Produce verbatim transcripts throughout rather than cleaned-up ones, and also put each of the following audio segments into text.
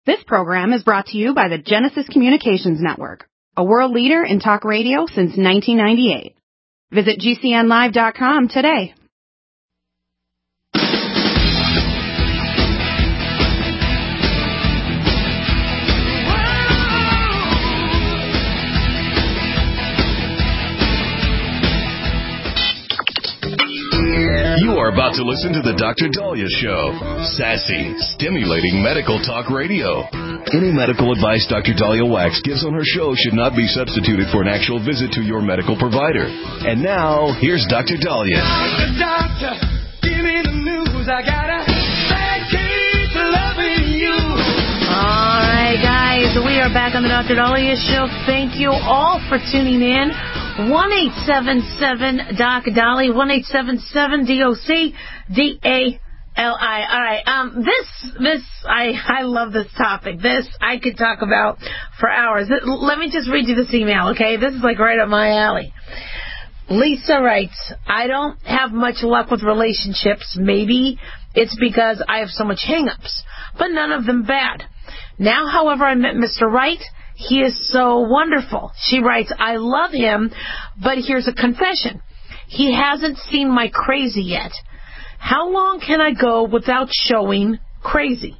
This program is brought to you by the Genesis Communications Network, a world leader in talk radio since nineteen ninety-eight. Visit G C N live dot com today. You are about to listen to the Doctor Daliah Show. Sassy, stimulating medical talk radio. Any medical advice Doctor Daliah Wax gives on her show should not be substituted for an actual visit to your medical provider. And now, here's Doctor Daliah. Doctor, doctor, give me the news. I got a bad case of loving you. All right, guys, we are back on the Doctor Daliah Show. Thank you all for tuning in. one eight seven seven D O C Dali, one eight seven seven D O C D A L I. All right, um, this, this, I, I love this topic. This I could talk about for hours. Let me just read you this email, okay? This is like right up my alley. Lisa writes, I don't have much luck with relationships. Maybe it's because I have so much hang-ups, but none of them bad. Now, however, I met Mister Right. He is so wonderful. She writes, I love him, but here's a confession. He hasn't seen my crazy yet. How long can I go without showing crazy?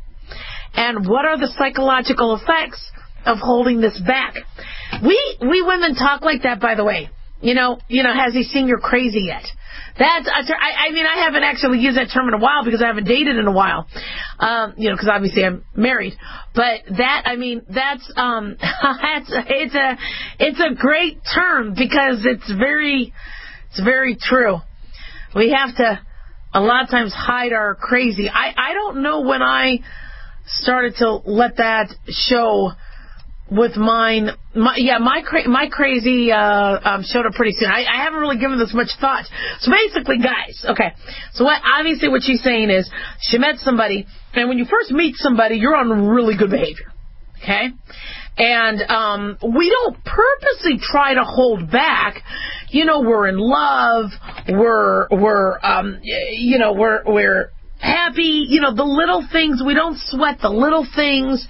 And what are the psychological effects of holding this back? We we women talk like that, by the way. You know, you know, has he seen your crazy yet? That's, I, I mean, I haven't actually used that term in a while because I haven't dated in a while. Um, you know, because obviously I'm married. But that, I mean, that's, um, that's, it's a, it's a great term because it's very, it's very true. We have to, a lot of times, hide our crazy. I, I don't know when I started to let that show with mine. My, yeah, my cra- my crazy uh, um, showed up pretty soon. I, I haven't really given this much thought. So basically, guys, okay. So what, obviously what she's saying is she met somebody, and when you first meet somebody, you're on really good behavior, okay? And um, we don't purposely try to hold back. You know, we're in love. We're we're um, you know we're we're happy. You know, the little things. We don't sweat the little things.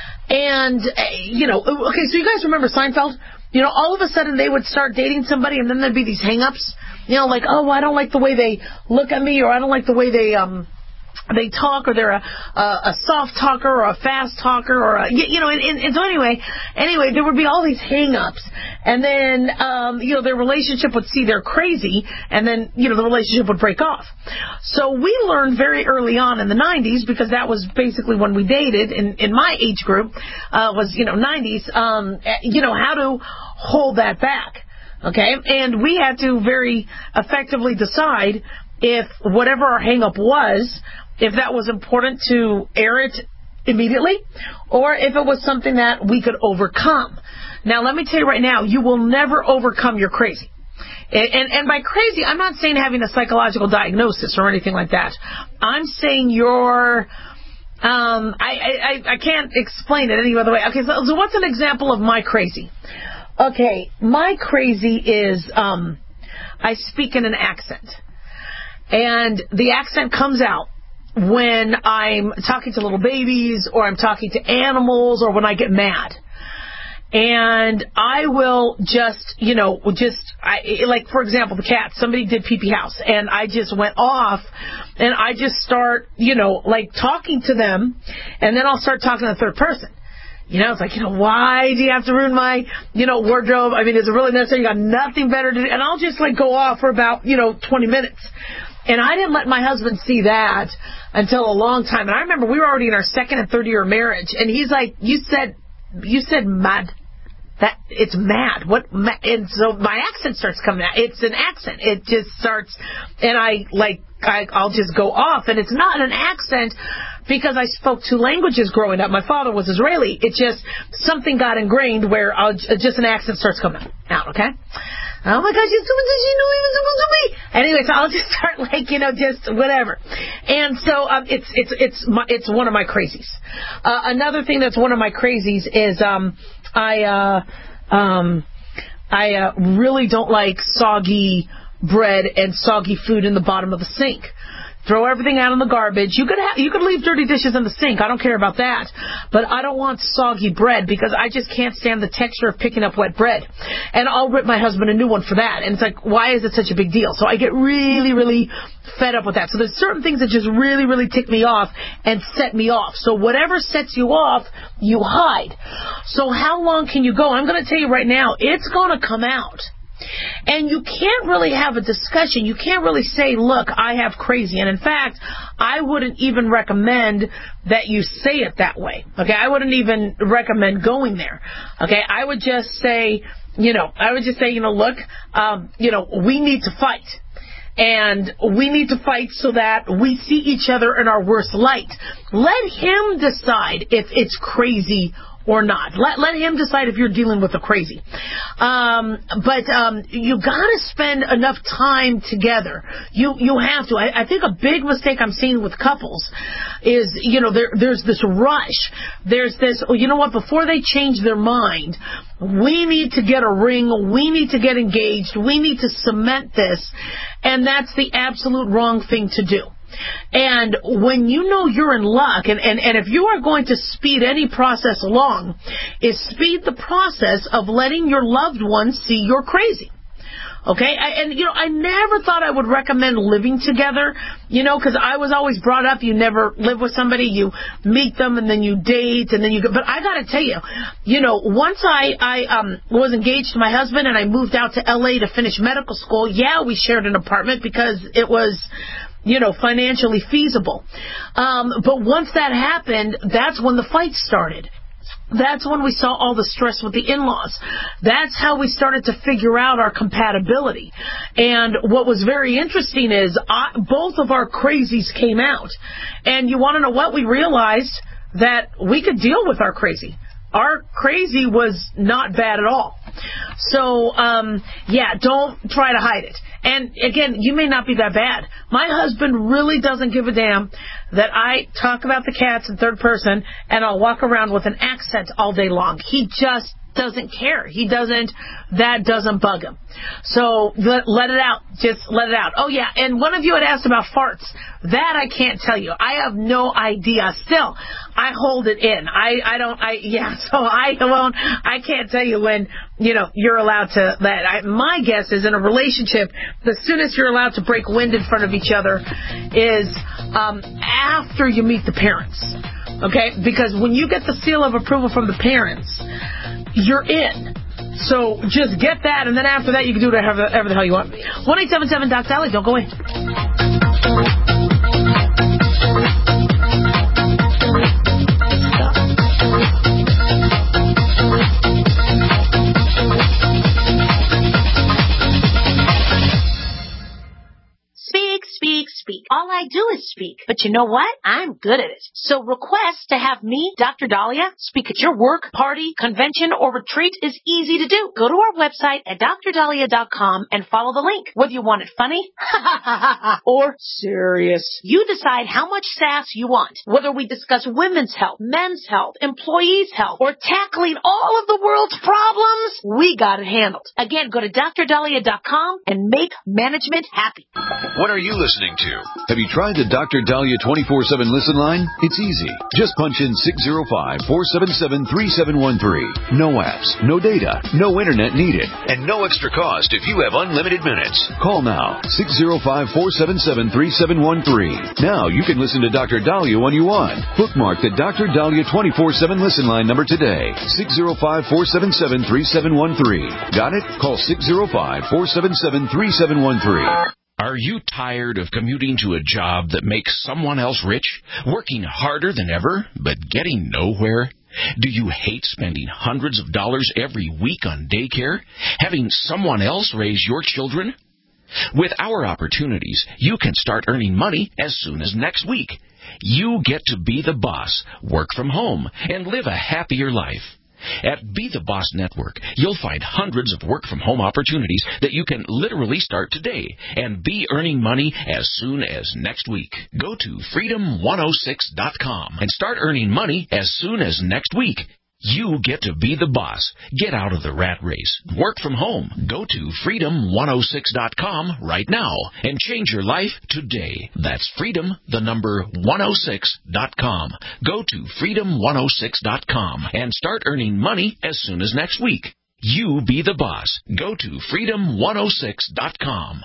And, uh, you know, okay, so you guys remember Seinfeld? You know, all of a sudden they would start dating somebody and then there'd be these hang-ups. You know, like, oh, I don't like the way they look at me, or I don't like the way they, um, they talk, or they're a, a, a soft talker or a fast talker, or a, you know, and, and so anyway, anyway, there would be all these hang-ups. And then, um, you know, their relationship would see they're crazy, and then, you know, the relationship would break off. So we learned very early on in the nineties, because that was basically when we dated, in, in my age group, uh, was, you know, nineties, um, you know, how to hold that back. Okay? And we had to very effectively decide if whatever our hang-up was, if that was important to air it immediately, or if it was something that we could overcome. Now, let me tell you right now, you will never overcome your crazy. And, and, and by crazy, I'm not saying having a psychological diagnosis or anything like that. I'm saying you're, um, I, I, I can't explain it any other way. Okay, so, so what's an example of my crazy? Okay, my crazy is, um, I speak in an accent. And the accent comes out when I'm talking to little babies, or I'm talking to animals, or when I get mad. And I will just, you know, just, I, like, for example, the cat, somebody did pee-pee house, and I just went off, and I just start, you know, like, talking to them, and then I'll start talking to the third person. You know, it's like, you know, why do you have to ruin my, you know, wardrobe? I mean, is it really necessary? You got nothing better to do? And I'll just, like, go off for about, you know, twenty minutes. And I didn't let my husband see that until a long time. And I remember we were already in our second and third year of marriage. And he's like, you said, you said mad. That, it's mad. What? Ma-? And so my accent starts coming out. It's an accent. It just starts, and I, like, I, I'll just go off. And it's not an accent because I spoke two languages growing up. My father was Israeli. It just, something got ingrained where I'll, just an accent starts coming out, okay? Oh my gosh, it's so much you know even supposed to be. Anyway, so I'll just start, like, you know, just whatever. And so um, it's it's it's my, it's one of my crazies. Uh, another thing that's one of my crazies is um I uh um I uh, really don't like soggy bread and soggy food in the bottom of the sink. throw everything out in the garbage. You could ha- you could leave dirty dishes in the sink. I don't care about that. But I don't want soggy bread because I just can't stand the texture of picking up wet bread. And I'll rip my husband a new one for that. And it's like, why is it such a big deal? So I get really, really fed up with that. So there's certain things that just really, really tick me off and set me off. So whatever sets you off, you hide. So how long can you go? I'm going to tell you right now, it's going to come out. And you can't really have a discussion. You can't really say, look, I have crazy. And in fact, I wouldn't even recommend that you say it that way. Okay, I wouldn't even recommend going there. Okay, I would just say, you know, I would just say, you know, look, um, you know, we need to fight. And we need to fight so that we see each other in our worst light. Let him decide if it's crazy or not. Let let him decide if you're dealing with a crazy. Um, but um, you got to spend enough time together. You you have to. I, I think a big mistake I'm seeing with couples is, you know, there there's this rush. There's this, oh, you know what, before they change their mind, we need to get a ring. We need to get engaged. We need to cement this. And that's the absolute wrong thing to do. And when you know you're in luck, and, and, and if you are going to speed any process along, is speed the process of letting your loved ones see you're crazy. Okay? I, and, you know, I never thought I would recommend living together, you know, because I was always brought up, you never live with somebody, you meet them, and then you date, and then you go. But I got to tell you, you know, once I, I um, was engaged to my husband and I moved out to L A to finish medical school, yeah, we shared an apartment because it was, you know, financially feasible. Um, but once that happened, that's when the fight started. That's when we saw all the stress with the in-laws. That's how we started to figure out our compatibility. And what was very interesting is I, both of our crazies came out. And you want to know what? We realized that we could deal with our crazy. Our crazy was not bad at all. So, um, yeah, don't try to hide it. And, again, you may not be that bad. My husband really doesn't give a damn that I talk about the cats in third person and I'll walk around with an accent all day long. He just doesn't care. He doesn't, that doesn't bug him. So let, let it out. Just let it out. Oh, yeah, and one of you had asked about farts. That I can't tell you. I have no idea. Still, I hold it in. I, I don't, I, yeah, so I won't, I can't tell you when, you know, you're allowed to, that. I, my guess is in a relationship, the soonest you're allowed to break wind in front of each other is um, after you meet the parents. Okay? Because when you get the seal of approval from the parents, you're in. So just get that, and then after that, you can do whatever, whatever the hell you want. one eight seven seven Doc Dolly, don't go in. Speak, speak, speak. All I do is speak. But you know what? I'm good at it. So request to have me, Doctor Dahlia, speak at your work, party, convention, or retreat is easy to do. Go to our website at dr dahlia dot com and follow the link. Whether you want it funny or serious, you decide how much sass you want. Whether we discuss women's health, men's health, employees' health, or tackling all of the world's problems, we got it handled. Again, go to dr dahlia dot com and make management happy. What are you listening to? Have you tried the Doctor Dahlia twenty-four seven listen line? It's easy. Just punch in six zero five, four seven seven, three seven one three. No apps, no data, no internet needed, and no extra cost if you have unlimited minutes. Call now, six zero five, four seven seven, three seven one three. Now you can listen to Doctor Dahlia when you want. Bookmark the Doctor Dahlia twenty-four seven listen line number today, six zero five, four seven seven, three seven one three. Got it? Call six zero five, four seven seven, three seven one three. Are you tired of commuting to a job that makes someone else rich, working harder than ever, but getting nowhere? Do you hate spending hundreds of dollars every week on daycare, having someone else raise your children? With our opportunities, you can start earning money as soon as next week. You get to be the boss, work from home, and live a happier life. At Be the Boss Network, you'll find hundreds of work-from-home opportunities that you can literally start today and be earning money as soon as next week. Go to freedom one oh six dot com and start earning money as soon as next week. You get to be the boss. Get out of the rat race. Work from home. Go to freedom one oh six dot com right now and change your life today. That's freedom, the number one oh six dot com. Go to freedom one oh six dot com and start earning money as soon as next week. You be the boss. Go to freedom one oh six dot com.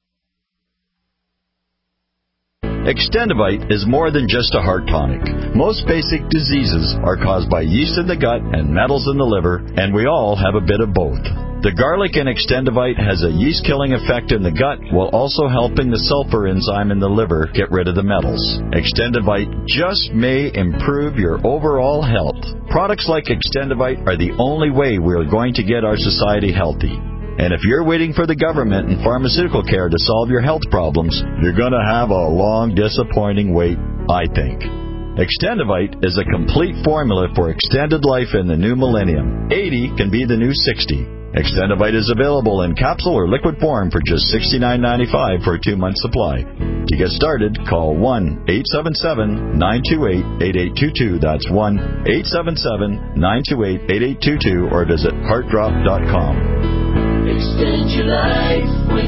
Extendivite is more than just a heart tonic. Most basic diseases are caused by yeast in the gut and metals in the liver, and we all have a bit of both. The garlic in Extendivite has a yeast-killing effect in the gut while also helping the sulfur enzyme in the liver get rid of the metals. Extendivite just may improve your overall health. Products like Extendivite are the only way we're going to get our society healthy. And if you're waiting for the government and pharmaceutical care to solve your health problems, you're going to have a long, disappointing wait, I think. Extendivite is a complete formula for extended life in the new millennium. eighty can be the new sixty. Extendivite is available in capsule or liquid form for just sixty-nine ninety-five for a two-month supply. To get started, call one eight seven seven, nine two eight, eight eight two two. That's one eight seven seven, nine two eight, eight eight two two or visit heart drop dot com. Extend your life with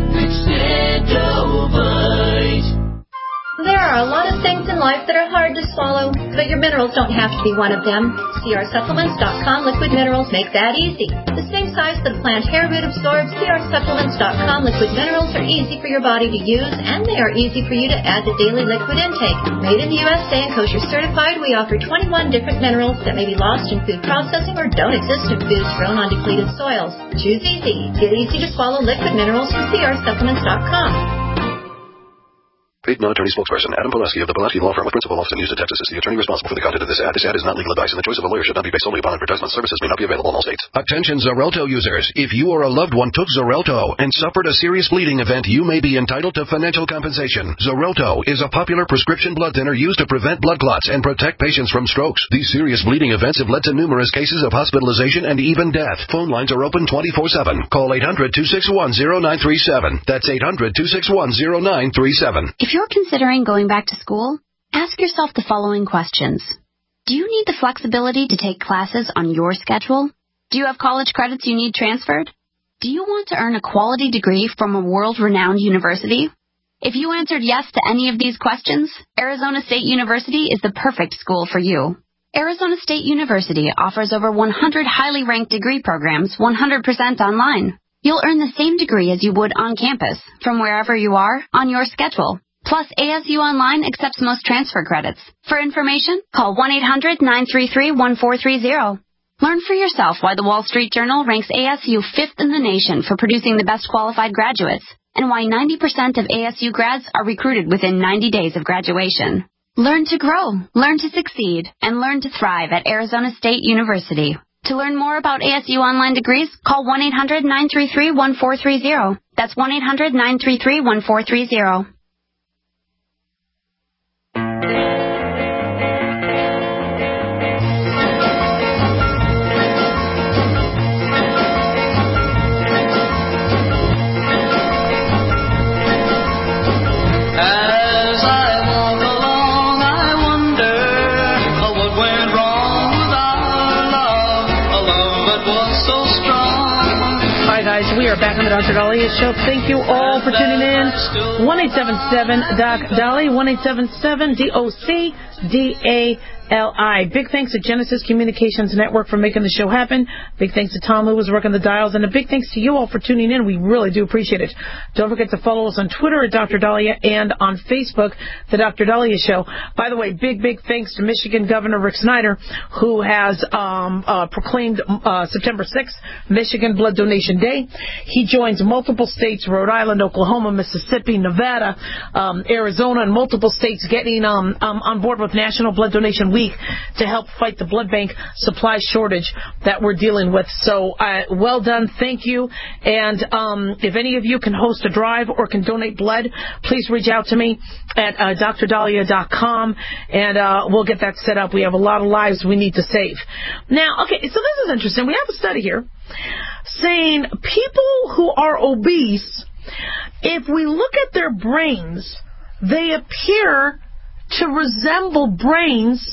Extendivite. There are a lot of things in life that are hard to swallow, but your minerals don't have to be one of them. C R supplements dot com liquid minerals make that easy. The same size that a plant hair root absorbs, C R supplements dot com liquid minerals are easy for your body to use, and they are easy for you to add to daily liquid intake. Made in the U S A and kosher certified, we offer twenty-one different minerals that may be lost in food processing or don't exist in foods grown on depleted soils. Choose easy. Get easy to swallow liquid minerals from C R supplements dot com. Paid non-attorney spokesperson Adam Pulaski of the Pulaski Law Firm with principal office in Houston, Texas is the attorney responsible for the content of this ad. This ad is not legal advice, and the choice of a lawyer should not be based solely upon advertisement. Services may not be available in all states. Attention Xarelto users. If you or a loved one took Xarelto and suffered a serious bleeding event, you may be entitled to financial compensation. Xarelto is a popular prescription blood thinner used to prevent blood clots and protect patients from strokes. These serious bleeding events have led to numerous cases of hospitalization and even death. Phone lines are open twenty-four seven. Call eight hundred, two six one, zero nine three seven. That's eight hundred, two six one, zero nine three seven. If you're considering going Going back to school, ask yourself the following questions. Do you need the flexibility to take classes on your schedule? Do you have college credits you need transferred? Do you want to earn a quality degree from a world-renowned university? If you answered yes to any of these questions, Arizona State University is the perfect school for you. Arizona State University offers over one hundred highly ranked degree programs one hundred percent online. You'll earn the same degree as you would on campus, from wherever you are, on your schedule. Plus, A S U Online accepts most transfer credits. For information, call one eight hundred, nine three three, one four three zero. Learn for yourself why the Wall Street Journal ranks A S U fifth in the nation for producing the best qualified graduates, and why ninety percent of A S U grads are recruited within ninety days of graduation. Learn to grow, learn to succeed, and learn to thrive at Arizona State University. To learn more about A S U Online degrees, call one eight hundred, nine three three, one four three zero. That's one eight hundred, nine three three, one four three zero. We are back on the Doctor Dahlia Show. Thank you all for tuning in. one eight seven seven Doc Dolly, one eight seven seven D O C D A L I. Big thanks to Genesis Communications Network for making the show happen. Big thanks to Tom who was working the dials. And a big thanks to you all for tuning in. We really do appreciate it. Don't forget to follow us on Twitter at Doctor Dahlia and on Facebook, The Doctor Dahlia Show. By the way, big, big thanks to Michigan Governor Rick Snyder, who has um, uh, proclaimed uh, September sixth, Michigan Blood Donation Day. He joins multiple states, Rhode Island, Oklahoma, Mississippi, Nevada, um, Arizona, and multiple states getting um, um, on board with National Blood Donation Week to help fight the blood bank supply shortage that we're dealing with. So, uh, well done. Thank you. And um, if any of you can host a drive or can donate blood, please reach out to me at uh, D R Dahlia dot com, and uh, we'll get that set up. We have a lot of lives we need to save. Now, okay, so this is interesting. We have a study here saying people who are obese, if we look at their brains, they appear to resemble brains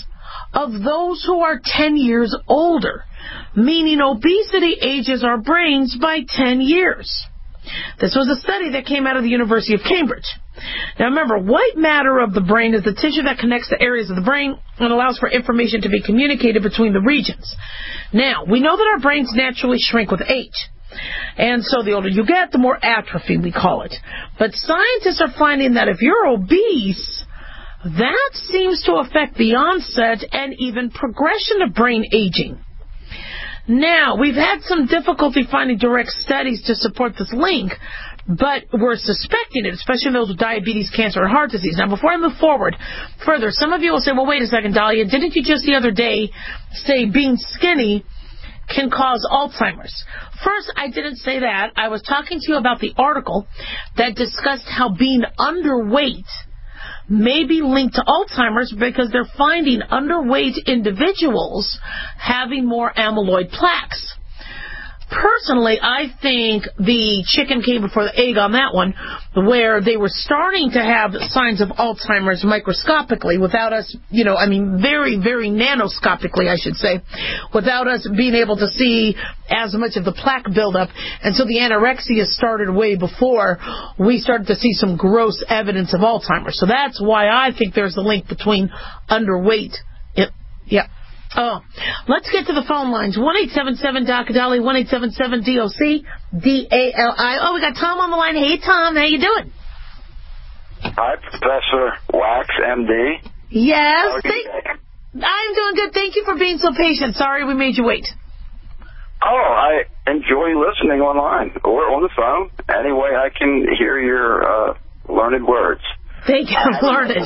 of those who are ten years older, meaning obesity ages our brains by ten years. This was a study that came out of the University of Cambridge. Now remember, white matter of the brain is the tissue that connects the areas of the brain and allows for information to be communicated between the regions. Now, we know that our brains naturally shrink with age. And so the older you get, the more atrophy we call it. But scientists are finding that if you're obese, that seems to affect the onset and even progression of brain aging. Now, we've had some difficulty finding direct studies to support this link, but we're suspecting it, especially those with diabetes, cancer, and heart disease. Now, before I move forward further, some of you will say, well, wait a second, Dahlia, didn't you just the other day say being skinny can cause Alzheimer's? First, I didn't say that. I was talking to you about the article that discussed how being underweight may be linked to Alzheimer's because they're finding underweight individuals having more amyloid plaques. Personally, I think the chicken came before the egg on that one, where they were starting to have signs of Alzheimer's microscopically without us, you know, I mean, very, very nanoscopically, I should say, without us being able to see as much of the plaque buildup. And so the anorexia started way before we started to see some gross evidence of Alzheimer's. So that's why I think there's a link between underweight. It, yeah. Oh, let's get to the phone lines. one eight seven seven D O C Dolly, one eight seven seven D O C D A L I. Oh, we got Tom on the line. Hey, Tom, how you doing? Hi, Professor Wax, M D. Yes. Thank, I'm doing good. Thank you for being so patient. Sorry we made you wait. Oh, I enjoy listening online or on the phone. Any way I can hear your uh, learned words. Thank you, learned.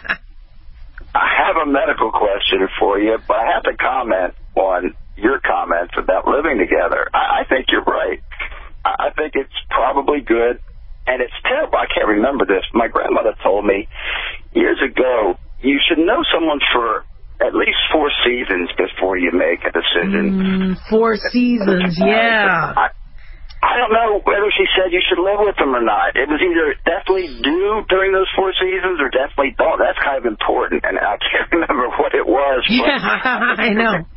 I have a medical question for you, but I have to comment on your comments about living together. I, I think you're right. I, I think it's probably good, and it's terrible. I can't remember this. My grandmother told me years ago, you should know someone for at least four seasons before you make a decision. Mm, four seasons, yeah. I, I don't know whether she said you should live with them or not. It was either definitely do during those four seasons or definitely don't. That's kind of important, and I can't remember what it was. Yeah, I know.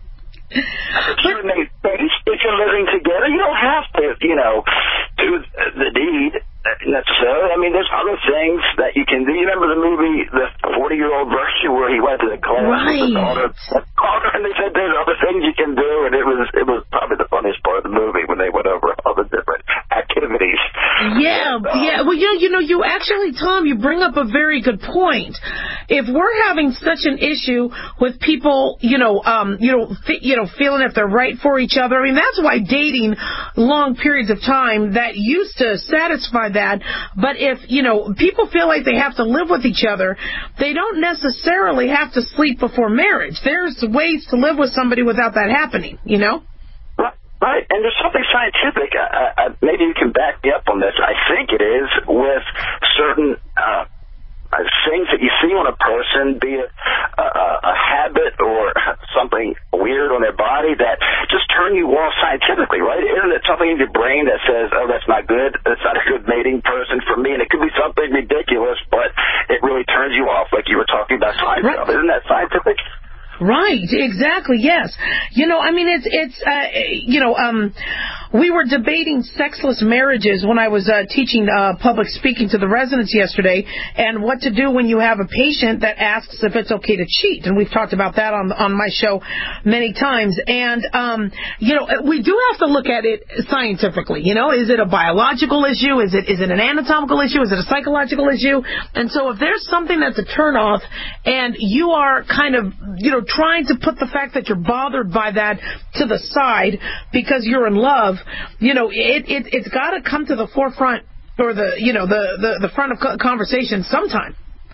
Certain things, if you're living together, you don't have to, you know, do the deed necessarily. I mean, there's other things that you can do. You remember the movie, the forty-year-old version, where he went to the club right. with the daughter, and they said there's other things you can do, and it was it was probably the funniest part of the movie when they went over all the different activities. Yeah, and, um, yeah. Well, you know, you know, you actually, Tom, you bring up a very good point. If we're having such an issue with people, you know, um, you know, f- you know, feeling if they're right for each other, I mean, that's why dating long periods of time that used to satisfy that. But if, you know, people feel like they have to live with each other, they don't necessarily have to sleep before marriage. There's ways to live with somebody without that happening, you know? Right, and there's something scientific. I, I, maybe you can back me up on this. I think it is with certain uh, things that you see on a person, be it a, a, a habit or something weird on their body that just turn you off scientifically, right? Isn't it something in your brain that says, oh, that's not good, that's not a good mating person for me, and it could be something ridiculous, but it really turns you off, like you were talking about Seinfeld. Right. Isn't that scientific? Right, exactly, yes. You know, I mean, it's, it's uh, you know, um, we were debating sexless marriages when I was uh, teaching uh, public speaking to the residents yesterday, and what to do when you have a patient that asks if it's okay to cheat. And we've talked about that on on my show many times. And, um, you know, we do have to look at it scientifically. You know, is it a biological issue? Is it is it an anatomical issue? Is it a psychological issue? And so if there's something that's a turnoff and you are kind of, you know, trying to put the fact that you're bothered by that to the side because you're in love, you know, it, it, it's got to come to the forefront or the, you know, the, the, the front of conversation sometime.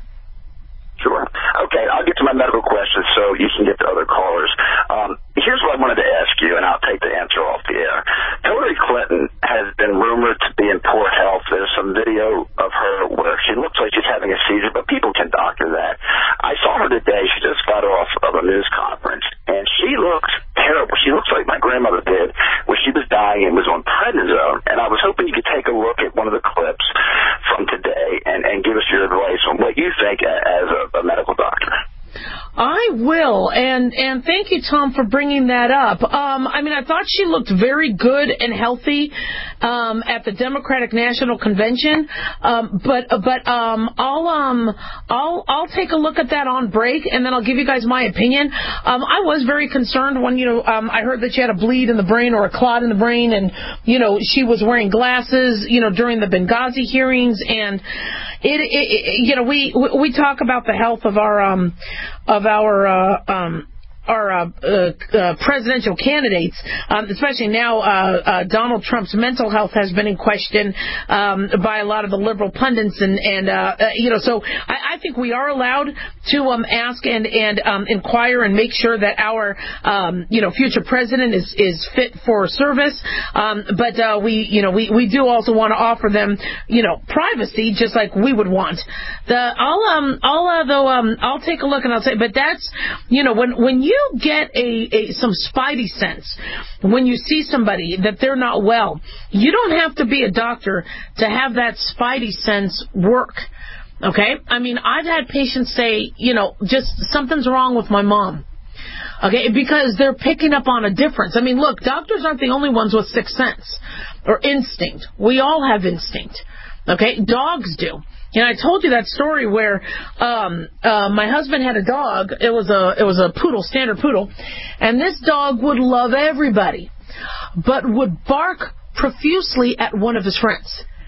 Sure. Okay, I'll get to my medical questions so you can get to other callers. Um, here's what I wanted to ask you, and I'll take the answer off the air. Hillary Clinton has been rumored to be in poor health. There's some video of her where she looks like she's having a seizure, but people can doctor that. I saw her today. She just got off of a news conference, and she looks terrible. She looks like my grandmother did when she was dying and was on prednisone, and I was hoping you could take a look at one of the clips from today and, and give us your advice on what you think as a a medical doctor. I will, and and thank you, Tom, for bringing that up. Um, I mean, I thought she looked very good and healthy um, at the Democratic National Convention, um, but but um, I'll um I'll I'll take a look at that on break, and then I'll give you guys my opinion. Um, I was very concerned when you know um, I heard that she had a bleed in the brain or a clot in the brain, and you know she was wearing glasses, you know, during the Benghazi hearings, and it, it, it you know we we talk about the health of our um of our uh, um our uh, uh, uh, presidential candidates, um, especially now uh, uh, Donald Trump's mental health has been in question um, by a lot of the liberal pundits, and, and uh, uh, you know, so I, I think we are allowed to um, ask and, and um, inquire and make sure that our, um, you know, future president is, is fit for service, um, but uh, we, you know, we, we do also want to offer them, you know, privacy, just like we would want. The, I'll, um, I'll, uh, though, um, I'll take a look and I'll say, but that's, you know, when, when you You get a, a some spidey sense when you see somebody that they're not well. You don't have to be a doctor to have that spidey sense work. Okay? I mean, I've had patients say, you know, just something's wrong with my mom. Okay? Because they're picking up on a difference. I mean, look, doctors aren't the only ones with sixth sense or instinct. We all have instinct. Okay? Dogs do. And I told you that story where um, uh, my husband had a dog. It was a it was a poodle, standard poodle, and this dog would love everybody, but would bark profusely at one of his friends.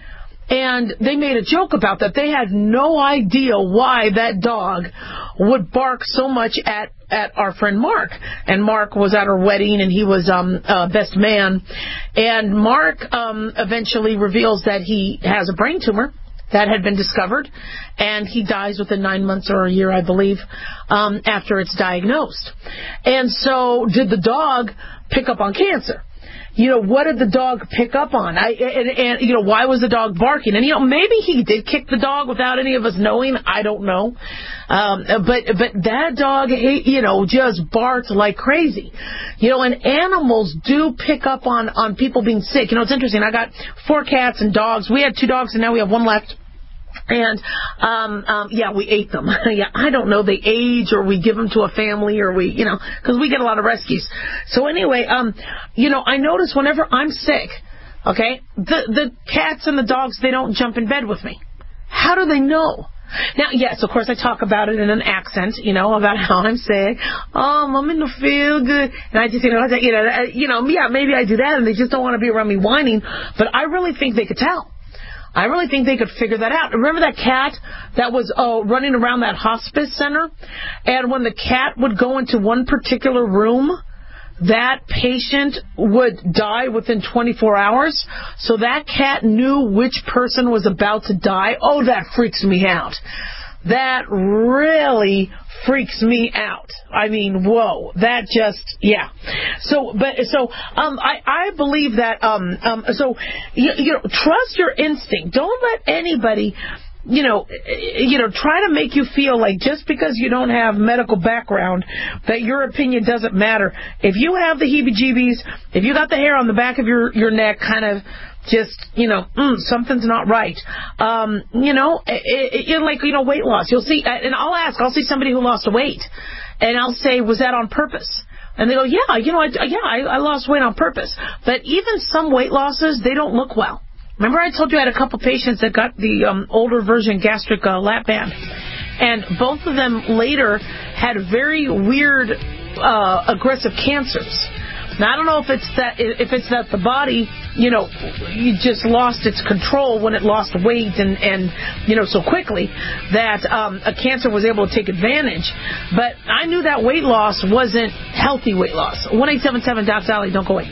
And they made a joke about that. They had no idea why that dog would bark so much at at our friend Mark. And Mark was at our wedding, and he was um uh, best man. And Mark um eventually reveals that he has a brain tumor that had been discovered, and he dies within nine months or a year, I believe, um, after it's diagnosed. And so did the dog pick up on cancer? You know, what did the dog pick up on? I, and, and, you know, why was the dog barking? And, you know, maybe he did kick the dog without any of us knowing. I don't know. Um, but, but that dog, you know, just barked like crazy. You know, and animals do pick up on, on people being sick. You know, it's interesting. I got four cats and dogs. We had two dogs, and now we have one left. And, um, um, yeah, we ate them. yeah, I don't know. They age, or we give them to a family, or we, you know, because we get a lot of rescues. So anyway, um, you know, I notice whenever I'm sick, okay, the, the cats and the dogs, they don't jump in bed with me. How do they know? Now, yes, of course, I talk about it in an accent, you know, about how I'm sick. Oh, I'm in the feel good. And I just, you know, you know, you know, yeah, maybe I do that, and they just don't want to be around me whining. But I really think they could tell. I really think they could figure that out. Remember that cat that was uh, running around that hospice center? And when the cat would go into one particular room, that patient would die within twenty-four hours. So that cat knew which person was about to die. Oh, that freaks me out. That really freaks me out. I mean, whoa, that just, yeah. So, but, so, um, I, I believe that, um, um, so, you, you know, trust your instinct. Don't let anybody, you know, you know, try to make you feel like just because you don't have medical background that your opinion doesn't matter. If you have the heebie-jeebies, if you got the hair on the back of your, your neck kind of just, you know, mm, something's not right. Um, you know, it, it, like, you know, weight loss. You'll see, and I'll ask, I'll see somebody who lost weight, and I'll say, was that on purpose? And they go, yeah, you know, I, yeah, I, I lost weight on purpose. But even some weight losses, they don't look well. Remember I told you I had a couple patients that got the um, older version gastric uh, lap band, and both of them later had very weird, uh, aggressive cancers. Now, I don't know if it's that if it's that the body, you know, you just lost its control when it lost weight and, and you know, so quickly that um, a cancer was able to take advantage. But I knew that weight loss wasn't healthy weight loss. one eight seven seven Doc Dolly, don't go away.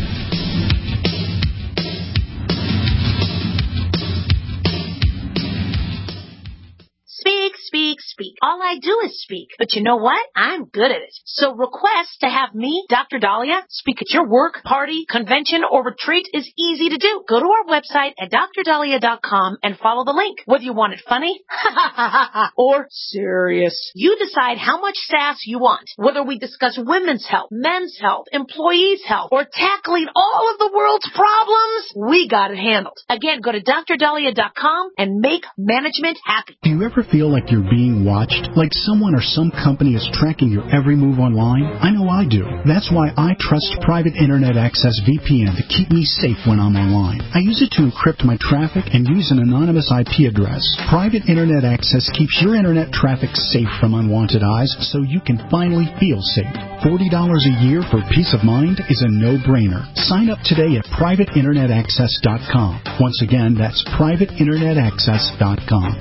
Speak, speak, speak. All I do is speak. But you know what? I'm good at it. So request to have me, Doctor Dahlia, speak at your work, party, convention, or retreat is easy to do. Go to our website at dr dahlia dot com and follow the link. Whether you want it funny or serious, you decide how much sass you want. Whether we discuss women's health, men's health, employees' health, or tackling all of the world's problems, we got it handled. Again, go to dr dahlia dot com and make management happy. Do you ever feel like you're being watched watched, like someone or some company is tracking your every move online? I know I do. That's why I trust Private Internet Access V P N to keep me safe when I'm online. I use it to encrypt my traffic and use an anonymous I P address. Private Internet Access keeps your internet traffic safe from unwanted eyes so you can finally feel safe. forty dollars a year for peace of mind is a no-brainer. Sign up today at private internet access dot com. Once again, that's private internet access dot com.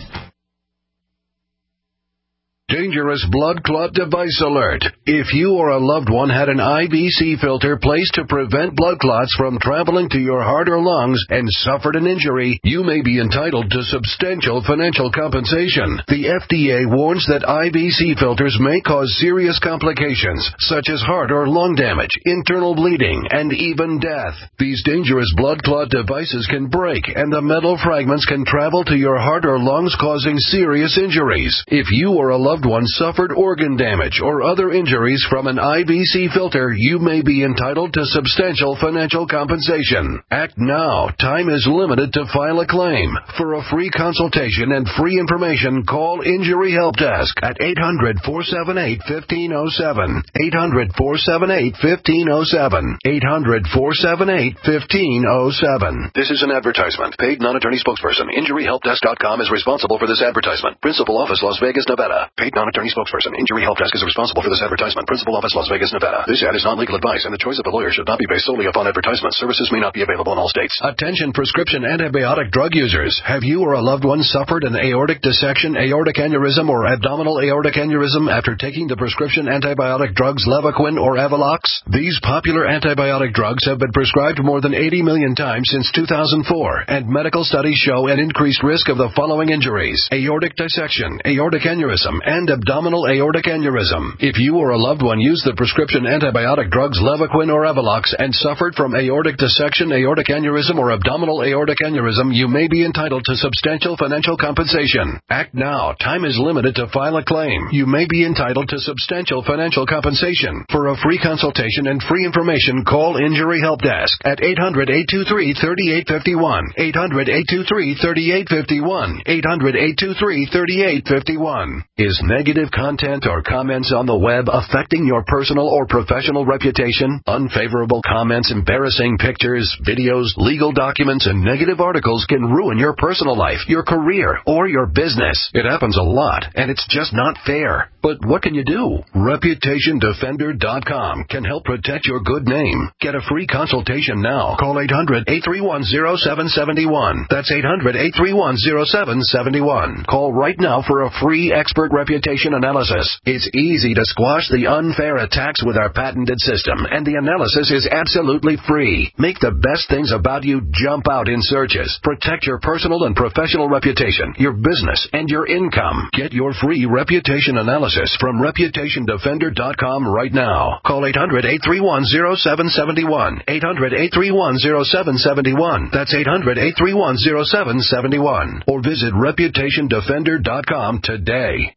Dangerous blood clot device alert. If you or a loved one had an I V C filter placed to prevent blood clots from traveling to your heart or lungs and suffered an injury, you may be entitled to substantial financial compensation. The F D A warns that I V C filters may cause serious complications, such as heart or lung damage, internal bleeding, and even death. These dangerous blood clot devices can break, and the metal fragments can travel to your heart or lungs, causing serious injuries. If you or a loved one suffered organ damage or other injuries from an I V C filter, you may be entitled to substantial financial compensation. Act now. Time is limited to file a claim. For a free consultation and free information, call Injury Help Desk at eight hundred, four seven eight, one five zero seven. eight hundred, four seven eight, one five zero seven. eight hundred, four seven eight, one five zero seven. This is an advertisement. Paid non-attorney spokesperson. Injury Help Desk dot com is responsible for this advertisement. Principal office, Las Vegas, Nevada. Paid non-attorney spokesperson. Injury Help Desk is responsible for this advertisement. Principal office, Las Vegas, Nevada. This ad is not legal advice, and the choice of the lawyer should not be based solely upon advertisements. Services may not be available in all states. Attention prescription antibiotic drug users. Have you or a loved one suffered an aortic dissection, aortic aneurysm, or abdominal aortic aneurysm after taking the prescription antibiotic drugs Levaquin or Avelox? These popular antibiotic drugs have been prescribed more than eighty million times since two thousand four, and medical studies show an increased risk of the following injuries: aortic dissection, aortic aneurysm, and abdominal aortic aneurysm. If you or a loved one used the prescription antibiotic drugs Levaquin or Avelox and suffered from aortic dissection, aortic aneurysm, or abdominal aortic aneurysm, you may be entitled to substantial financial compensation. Act now. Time is limited to file a claim. You may be entitled to substantial financial compensation. For a free consultation and free information, call Injury Help Desk at eight hundred, eight two three, three eight five one. eight hundred, eight two three, three eight five one. eight hundred, eight two three, three eight five one. Is negative content or comments on the web affecting your personal or professional reputation? Unfavorable comments, embarrassing pictures, videos, legal documents, and negative articles can ruin your personal life, your career, or your business. It happens a lot, and it's just not fair. But what can you do? Reputation Defender dot com can help protect your good name. Get a free consultation now. Call eight hundred, eight three one, zero seven seven one. That's eight hundred, eight three one, zero seven seven one. Call right now for a free expert reputation analysis. It's easy to squash the unfair attacks with our patented system, and the analysis is absolutely free. Make the best things about you jump out in searches. Protect your personal and professional reputation, your business, and your income. Get your free reputation analysis from Reputation Defender dot com right now. Call eight hundred, eight three one, zero seven seven one. eight hundred, eight three one, zero seven seven one. That's eight hundred, eight three one, zero seven seven one. Or visit Reputation Defender dot com today.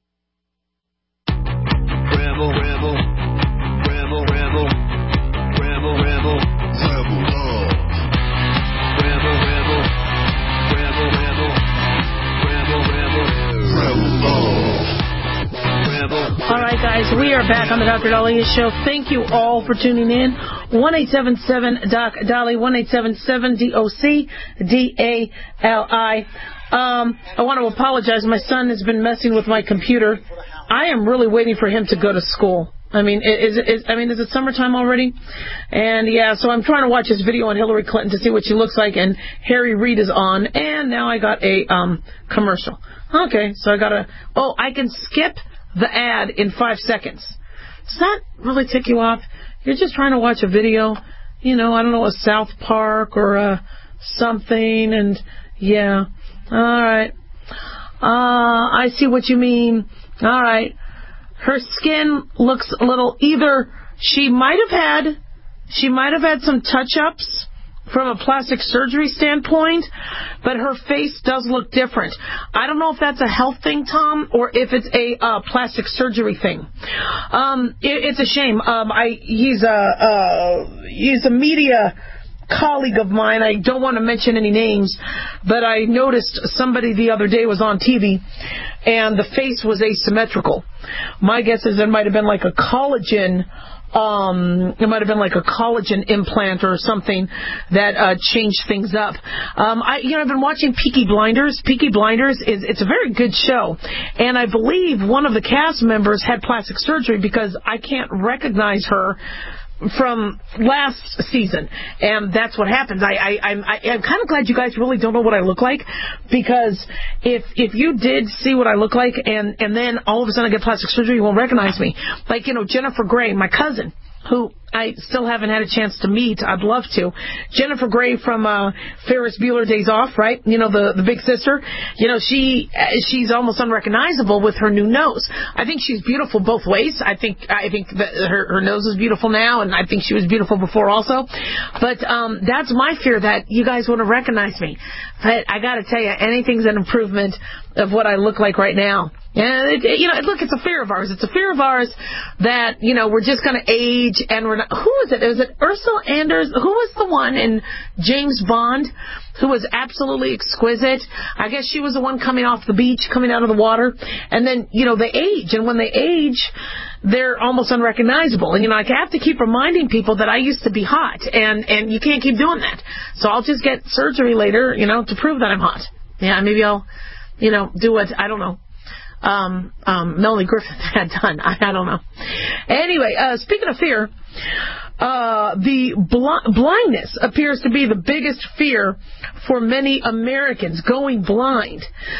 Rebel, rebel, rebel, rebel, rebel, rebel, rebel love. Rebel, rebel, rebel, rebel, rebel, rebel, rebel love. Rebel. All right, guys, we are back on the Doctor Daliah Show. Thank you all for tuning in. one eight seven seven D O C Dali, one eight seven seven D O C D A L I. Um, I want to apologize. My son has been messing with my computer. I am really waiting for him to go to school. I mean, is it? Is, I mean, is it summertime already? And yeah, so I'm trying to watch his video on Hillary Clinton to see what she looks like. And Harry Reid is on, and now I got a um commercial. Okay, so I got a. Oh, I can skip the ad in five seconds. Does that really tick you off? You're just trying to watch a video, you know, I don't know, a South Park or a something, and yeah. All right. Uh, I see what you mean. All right. Her skin looks a little, either she might have had, she might have had some touch-ups from a plastic surgery standpoint, but her face does look different. I don't know if that's a health thing, Tom, or if it's a uh, plastic surgery thing. Um, it, it's a shame. Um, I he's a uh, he's a media colleague of mine, I don't want to mention any names, but I noticed somebody the other day was on T V, and the face was asymmetrical. My guess is it might have been like a collagen Um, it might have been like a collagen implant or something that uh, changed things up. Um, I, you know, I've been watching Peaky Blinders. Peaky Blinders is it's a very good show, and I believe one of the cast members had plastic surgery because I can't recognize her from last season, and that's what happens. I, I, I'm, I, I'm kind of glad you guys really don't know what I look like, because if if you did see what I look like, and and then all of a sudden I get plastic surgery, you won't recognize me. Like, you know, Jennifer Grey, my cousin, who I still haven't had a chance to meet. I'd love to. Jennifer Grey from uh, Ferris Bueller Days Off, right? You know, the, the big sister. You know, she she's almost unrecognizable with her new nose. I think she's beautiful both ways. I think I think that her, her nose is beautiful now, and I think she was beautiful before also. But um, that's my fear, that you guys wouldn't recognize me. But I got to tell you, anything's an improvement of what I look like right now. And, it, it, you know, look, it's a fear of ours. It's a fear of ours that, you know, we're just going to age, and we're not. Who is it? Is it Ursula Anders? Who was the one in James Bond who was absolutely exquisite? I guess she was the one coming off the beach, coming out of the water. And then, you know, they age. And when they age, they're almost unrecognizable. And, you know, I have to keep reminding people that I used to be hot. And, and you can't keep doing that. So I'll just get surgery later, you know, to prove that I'm hot. Yeah, maybe I'll, you know, do what, I don't know. Um, um, Melanie Griffith had done. I, I don't know. Anyway, uh, speaking of fear, uh, the bl- blindness appears to be the biggest fear for many Americans, going blind.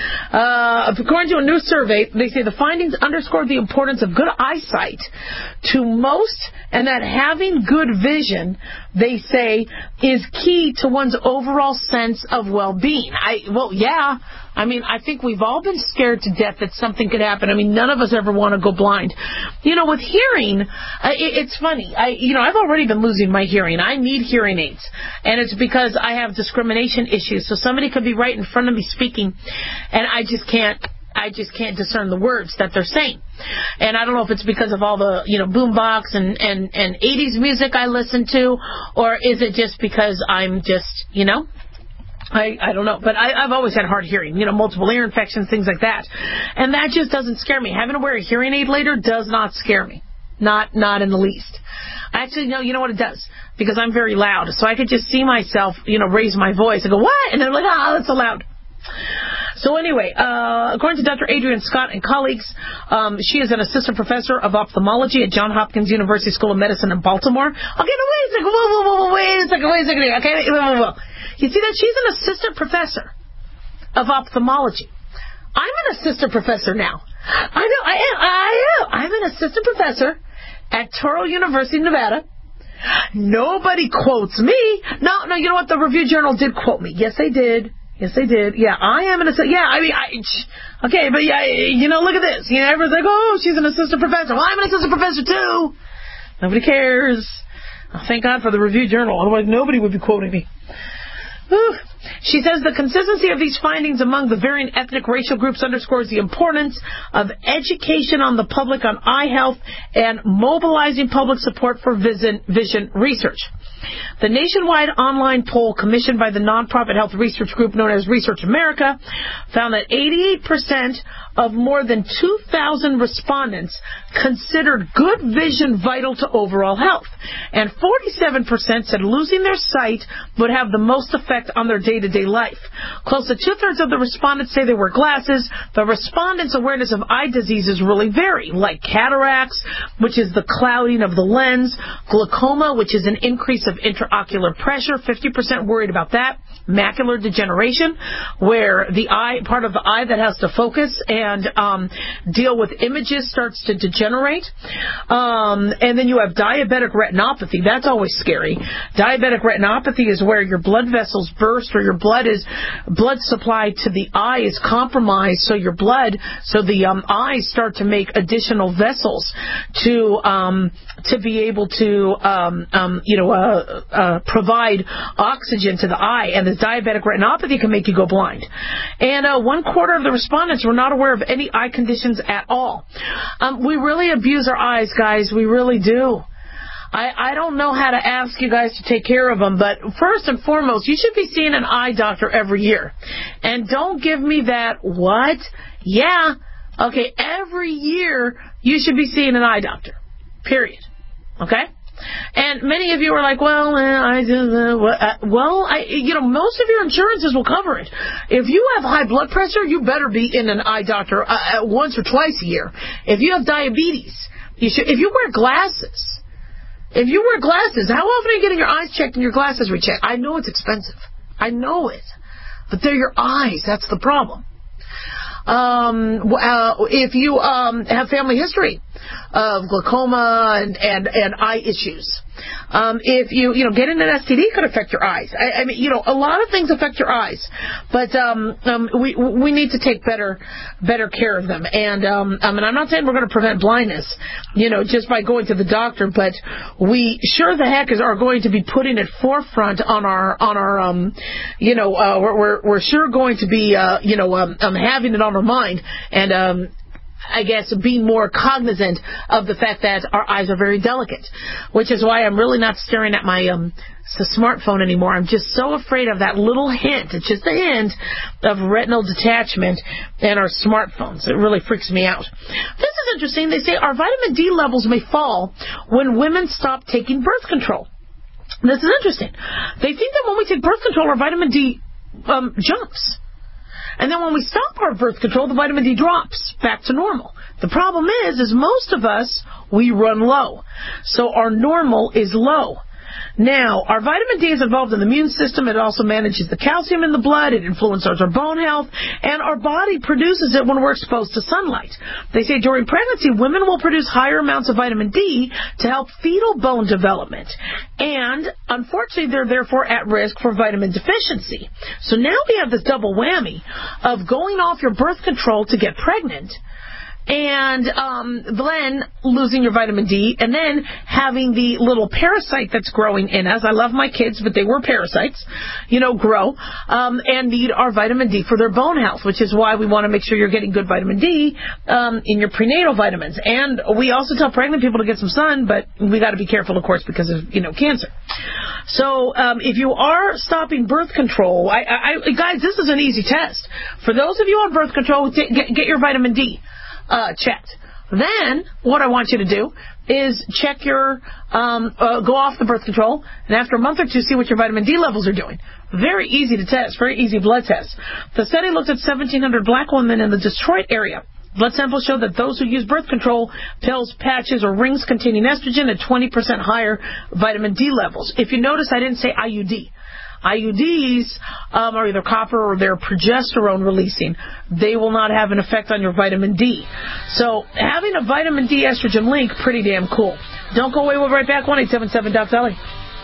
Uh, according to a new survey, they say the findings underscore the importance of good eyesight to most, and that having good vision, they say, is key to one's overall sense of well-being. I, well, yeah. I mean, I think we've all been scared to death that something could happen. I mean, none of us ever want to go blind. You know, with hearing, uh, it, it's funny. I, you know, I've already been losing my hearing. I need hearing aids, and it's because I have discrimination issues. So somebody could be right in front of me speaking, and I just can't. I just can't discern the words that they're saying. And I don't know if it's because of all the, you know, boombox and, and, and eighties music I listen to, or is it just because I'm just, you know, I, I don't know. But I, I've always had hard hearing, you know, multiple ear infections, things like that. And that just doesn't scare me. Having to wear a hearing aid later does not scare me. Not not in the least. Actually, no, you know what it does? Because I'm very loud. So I could just see myself, you know, raise my voice and go, what? And they're like, ah, oh, that's so loud. So anyway, uh, according to Doctor Adrienne Scott and colleagues, um, she is an assistant professor of ophthalmology at Johns Hopkins University School of Medicine in Baltimore. Okay, no, wait a second, whoa, whoa, whoa, wait a second, wait a second, okay, whoa, whoa, whoa. You see that? She's an assistant professor of ophthalmology. I'm an assistant professor now. I know, I am, I am. I'm an assistant professor at Touro University, Nevada. Nobody quotes me. No, no, you know what? The Review Journal did quote me. Yes, they did. Yes, they did. Yeah, I am an assistant. Yeah, I mean, I, okay, but yeah, you know, look at this. You know, everyone's like, oh, she's an assistant professor. Well, I'm an assistant professor too. Nobody cares. Oh, thank God for the Review Journal. Otherwise, nobody would be quoting me. Whew. She says the consistency of these findings among the varying ethnic racial groups underscores the importance of education on the public on eye health and mobilizing public support for vision, vision research. The nationwide online poll commissioned by the nonprofit health research group known as Research America found that eighty-eight percent of more than two thousand respondents considered good vision vital to overall health, and forty-seven percent said losing their sight would have the most effect on their day-to-day life. Close to two-thirds of the respondents say they wear glasses. The respondents' awareness of eye diseases really vary, like cataracts, which is the clouding of the lens, glaucoma, which is an increase of intraocular pressure, fifty percent worried about that, macular degeneration, where the eye, part of the eye that has to focus and um, deal with images starts to degenerate. Um, and then you have diabetic retinopathy. That's always scary. Diabetic retinopathy is where your blood vessels burst, or your blood is blood supply to the eye is compromised, so your blood, so the um, eyes start to make additional vessels to um, to be able to um, um, you know uh, uh, provide oxygen to the eye, and this diabetic retinopathy can make you go blind. And uh, one quarter of the respondents were not aware of any eye conditions at all. Um, we really abuse our eyes, guys. We really do. I, I don't know how to ask you guys to take care of them, but first and foremost, you should be seeing an eye doctor every year. And don't give me that, what? Yeah. Okay, every year you should be seeing an eye doctor. Period. Okay? And many of you are like, well, uh, I just, uh, well, I, you know, most of your insurances will cover it. If you have high blood pressure, you better be in an eye doctor uh, once or twice a year. If you have diabetes, you should. If you wear glasses, if you wear glasses, how often are you getting your eyes checked and your glasses rechecked? I know it's expensive. I know it. But they're your eyes. That's the problem. Um, uh, if you um, have family history of glaucoma and, and, and eye issues, um, if you you know getting an S T D could affect your eyes. I, I mean, you know, a lot of things affect your eyes, but um, um, we we need to take better better care of them. And um, I mean, I'm not saying we're going to prevent blindness, you know, just by going to the doctor, but we sure the heck is are going to be putting it forefront on our on our um, you know, uh, we're, we're we're sure going to be uh, you know um, um having it on our mind and um. I guess, being more cognizant of the fact that our eyes are very delicate, which is why I'm really not staring at my um, smartphone anymore. I'm just so afraid of that little hint, it's just a hint, of retinal detachment in our smartphones. It really freaks me out. This is interesting. They say our vitamin D levels may fall when women stop taking birth control. This is interesting. They think that when we take birth control, our vitamin D um, jumps. And then when we stop our birth control, the vitamin D drops back to normal. The problem is, is most of us, we run low. So our normal is low. Now, our vitamin D is involved in the immune system. It also manages the calcium in the blood. It influences our bone health. And our body produces it when we're exposed to sunlight. They say during pregnancy, women will produce higher amounts of vitamin D to help fetal bone development. And, unfortunately, they're therefore at risk for vitamin deficiency. So now we have this double whammy of going off your birth control to get pregnant, and um, then losing your vitamin D, and then having the little parasite that's growing in us. I love my kids, but they were parasites, you know, grow, um, and need our vitamin D for their bone health, which is why we want to make sure you're getting good vitamin D um, in your prenatal vitamins. And we also tell pregnant people to get some sun, but we got to be careful, of course, because of, you know, cancer. So um, if you are stopping birth control, I, I, guys, this is an easy test. For those of you on birth control, get, get your vitamin D Uh, checked. Then, what I want you to do is check your, um, uh, go off the birth control, and after a month or two, see what your vitamin D levels are doing. Very easy to test, very easy blood test. The study looked at seventeen hundred black women in the Detroit area. Blood samples showed that those who use birth control pills, patches, or rings containing estrogen had twenty percent higher vitamin D levels. If you notice, I didn't say I U D. I U Ds um, are either copper or they're progesterone releasing. They will not have an effect on your vitamin D. So having a vitamin D estrogen link, pretty damn cool. Don't go away. We'll be right back. one eight seven seven Doc Dolly.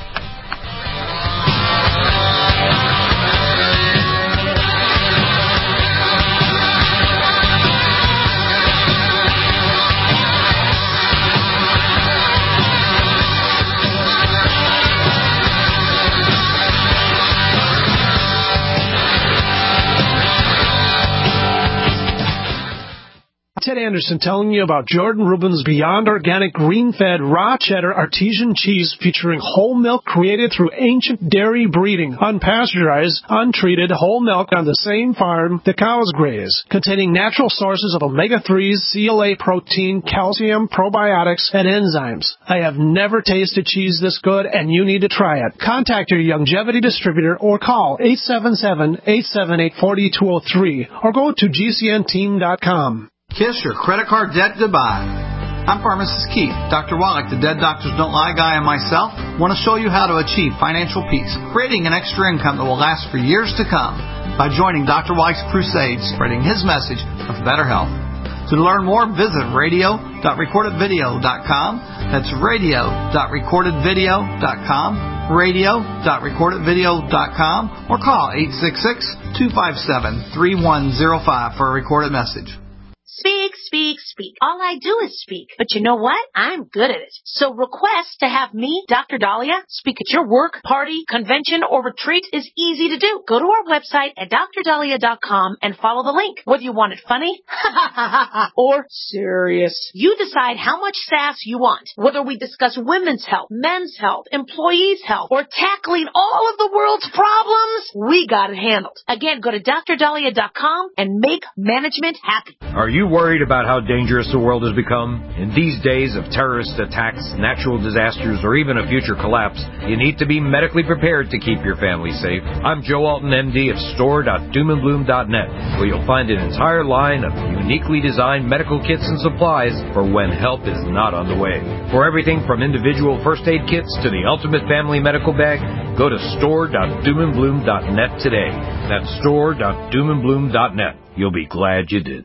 Ted Anderson telling you about Jordan Rubin's Beyond Organic Green-Fed Raw Cheddar Artesian Cheese featuring whole milk created through ancient dairy breeding, unpasteurized, untreated whole milk on the same farm the cows graze, containing natural sources of omega threes, C L A protein, calcium, probiotics, and enzymes. I have never tasted cheese this good, and you need to try it. Contact your Longevity distributor or call eight seven seven, eight seven eight, four two zero three or go to G C N team dot com. Kiss your credit card debt goodbye. I'm Pharmacist Keith. Doctor Wallach, the Dead Doctors Don't Lie guy, and myself want to show you how to achieve financial peace, creating an extra income that will last for years to come by joining Doctor Wallach's crusade, spreading his message of better health. To learn more, visit radio dot recorded video dot com. That's radio dot recorded video dot com, radio dot recorded video dot com, or call eight six six, two five seven, three one zero five for a recorded message. Speak, speak, speak. All I do is speak. But you know what? I'm good at it. So request to have me, Doctor Dahlia, speak at your work, party, convention, or retreat is easy to do. Go to our website at d r dahlia dot com and follow the link. Whether you want it funny or serious, you decide how much sass you want. Whether we discuss women's health, men's health, employees' health, or tackling all of the world's problems, we got it handled. Again, go to d r dahlia dot com and make management happy. Are you worried about how dangerous the world has become? In these days of terrorist attacks, natural disasters, or even a future collapse, you need to be medically prepared to keep your family safe. I'm Joe Alton, M D of store dot doom and bloom dot net, where you'll find an entire line of uniquely designed medical kits and supplies for when help is not on the way. For everything from individual first aid kits to the ultimate family medical bag, go to store dot doom and bloom dot net today. That's store dot doom and bloom dot net. You'll be glad you did.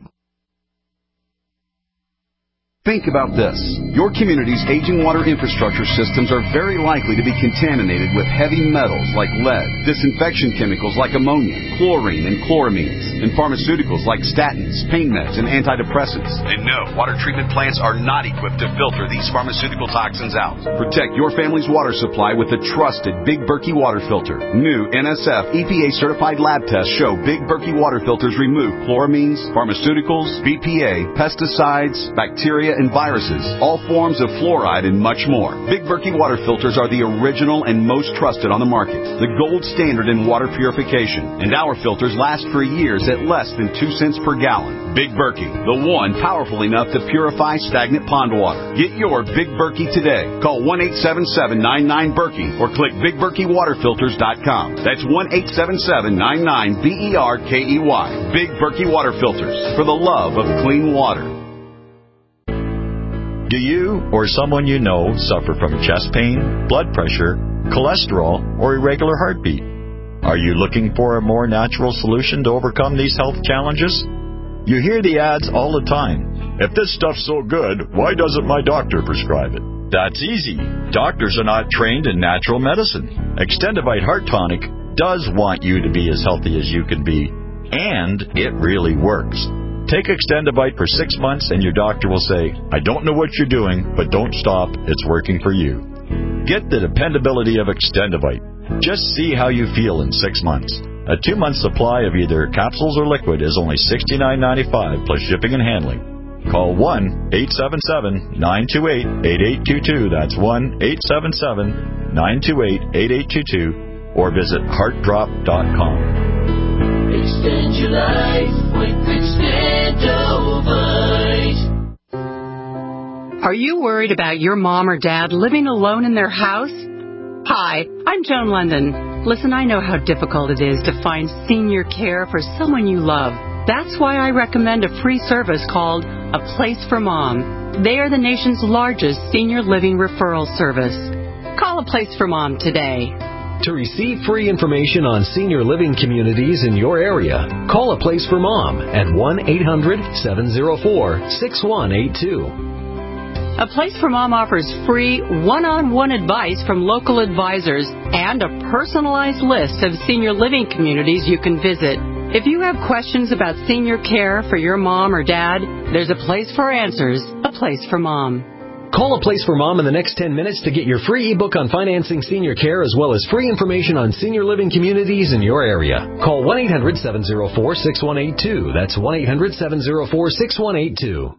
Think about this. Your community's aging water infrastructure systems are very likely to be contaminated with heavy metals like lead, disinfection chemicals like ammonia, chlorine, and chloramines, and pharmaceuticals like statins, pain meds, and antidepressants. And no, water treatment plants are not equipped to filter these pharmaceutical toxins out. Protect your family's water supply with the trusted Big Berkey water filter. New N S F E P A-certified lab tests show Big Berkey water filters remove chloramines, pharmaceuticals, B P A, pesticides, bacteria, and viruses, all forms of fluoride, and much more. Big Berkey water filters are the original and most trusted on the market, the gold standard in water purification, and our filters last for years at less than two cents per gallon. Big Berkey, the one powerful enough to purify stagnant pond water. Get your Big Berkey today. Call one eight seven seven, nine nine, Berkey or click big berkey water filters dot com. That's one eight seven seven, nine nine, B E R K E Y. Big Berkey water filters, for the love of clean water. Do you or someone you know suffer from chest pain, blood pressure, cholesterol, or irregular heartbeat? Are you looking for a more natural solution to overcome these health challenges? You hear the ads all the time. If this stuff's so good, why doesn't my doctor prescribe it? That's easy. Doctors are not trained in natural medicine. Extendivite Heart Tonic does want you to be as healthy as you can be, and it really works. Take Extendivite for six months and your doctor will say, I don't know what you're doing, but don't stop. It's working for you. Get the dependability of Extendivite. Just see how you feel in six months. A two-month supply of either capsules or liquid is only sixty-nine ninety-five plus shipping and handling. Call one eight seven seven, nine two eight, eight eight two two. That's one eight seven seven, nine two eight, eight eight two two or visit heart drop dot com. Extend your life with Extendivite. Are you worried about your mom or dad living alone in their house? Hi, I'm Joan London. Listen, I know how difficult it is to find senior care for someone you love. That's why I recommend a free service called A Place for Mom. They are the nation's largest senior living referral service. Call A Place for Mom today. To receive free information on senior living communities in your area, call A Place for Mom at one eight hundred, seven oh four, six one eight two. A Place for Mom offers free one-on-one advice from local advisors and a personalized list of senior living communities you can visit. If you have questions about senior care for your mom or dad, there's a place for answers, A Place for Mom. Call A Place for Mom in the next ten minutes to get your free ebook on financing senior care as well as free information on senior living communities in your area. Call one eight hundred, seven oh four, six one eight two. That's one eight hundred, seven oh four, six one eight two.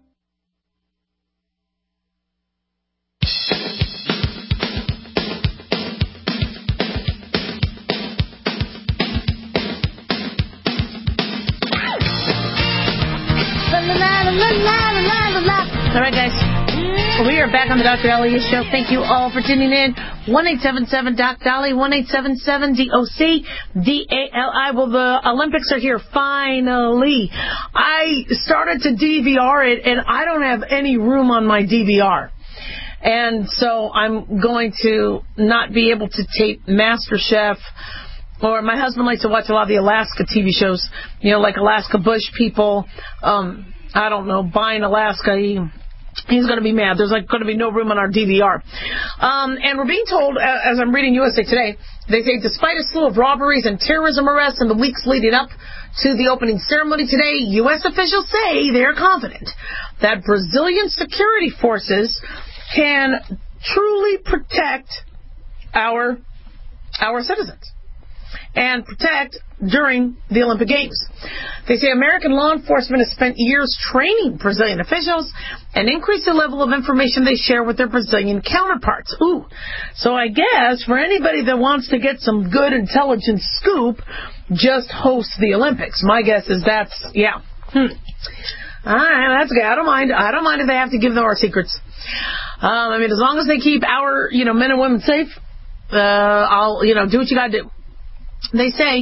All right, guys. We are back on the Doctor Dahlia Show. Thank you all for tuning in. one eight seven seven, D O C, Dolly, one eight seven seven, D O C, D A L I. Well, the Olympics are here, finally. I started to D V R it, and I don't have any room on my D V R. And so I'm going to not be able to tape MasterChef. Or my husband likes to watch a lot of the Alaska T V shows, you know, like Alaska Bush People. Um, I don't know, Buying Alaska. He He's going to be mad. There's like going to be no room on our D V R. Um, and we're being told, uh, as I'm reading U S A Today, they say despite a slew of robberies and terrorism arrests in the weeks leading up to the opening ceremony today, U S officials say they're confident that Brazilian security forces can truly protect our our citizens and protect during the Olympic Games. They say American law enforcement has spent years training Brazilian officials and increased the level of information they share with their Brazilian counterparts. Ooh. So I guess for anybody that wants to get some good intelligence scoop, just host the Olympics. My guess is that's, yeah. Hmm. All right, that's good. I don't mind. I don't mind if they have to give them our secrets. Um, I mean, as long as they keep our, you know, men and women safe, uh, I'll, you know, do what you got to do. They say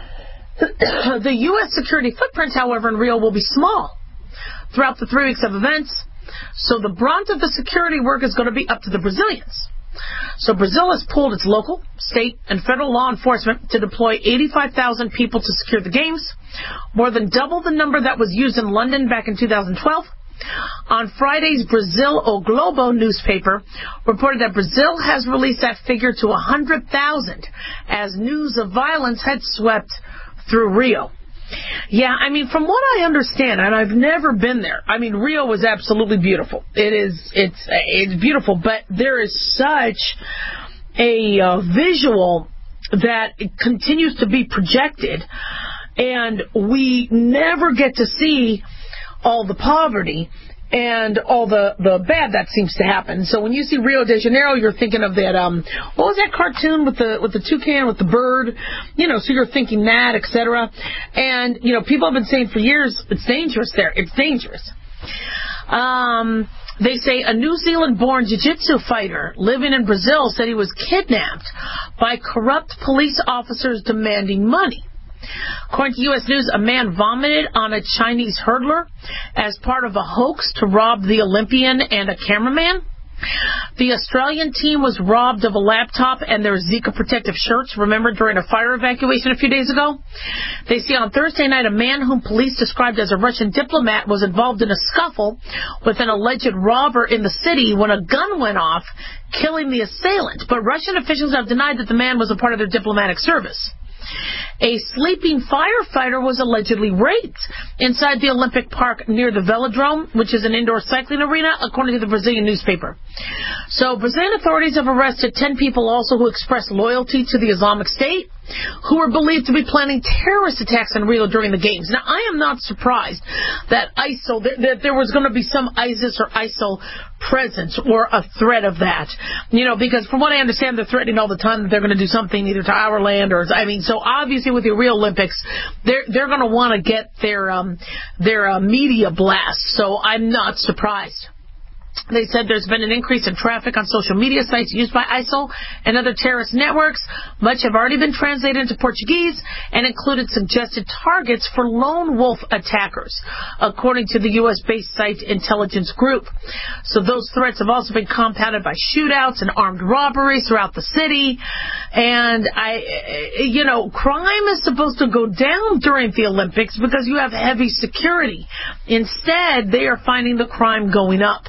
the U S security footprint, however, in Rio will be small throughout the three weeks of events, so the brunt of the security work is going to be up to the Brazilians. So Brazil has pulled its local, state, and federal law enforcement to deploy eighty-five thousand people to secure the Games, more than double the number that was used in London back in two thousand twelve. On Friday's Brazil O Globo newspaper reported that Brazil has released that figure to one hundred thousand as news of violence had swept through Rio. Yeah, I mean, from what I understand, and I've never been there, I mean, Rio is absolutely beautiful. It is, it's, it's beautiful, but there is such a uh, visual that it continues to be projected, and we never get to see all the poverty and all the, the bad that seems to happen. So when you see Rio de Janeiro, you're thinking of that, um, what was that cartoon with the with the toucan, with the bird? You know, so you're thinking that, et cetera. And, you know, people have been saying for years, it's dangerous there. It's dangerous. Um, they say a New Zealand-born jiu-jitsu fighter living in Brazil said he was kidnapped by corrupt police officers demanding money. According to U S News, a man vomited on a Chinese hurdler as part of a hoax to rob the Olympian and a cameraman. The Australian team was robbed of a laptop and their Zika protective shirts, remember, during a fire evacuation a few days ago? They say on Thursday night, a man whom police described as a Russian diplomat was involved in a scuffle with an alleged robber in the city when a gun went off, killing the assailant. But Russian officials have denied that the man was a part of their diplomatic service. A sleeping firefighter was allegedly raped inside the Olympic Park near the Velodrome, which is an indoor cycling arena, according to the Brazilian newspaper. So Brazilian authorities have arrested ten people also who expressed loyalty to the Islamic State, who were believed to be planning terrorist attacks in Rio during the Games. Now, I am not surprised that ISIL, that, that there was going to be some ISIS or ISIL presence or a threat of that. You know, because from what I understand, they're threatening all the time that they're going to do something either to our land or, I mean, so obviously with the Rio Olympics, they're, they're going to want to get their, um, their uh, media blast. So I'm not surprised. They said there's been an increase in traffic on social media sites used by ISIL and other terrorist networks. Much have already been translated into Portuguese and included suggested targets for lone wolf attackers, according to the U S-based site Intelligence Group. So those threats have also been compounded by shootouts and armed robberies throughout the city. And, I, you know, crime is supposed to go down during the Olympics because you have heavy security. Instead, they are finding the crime going up.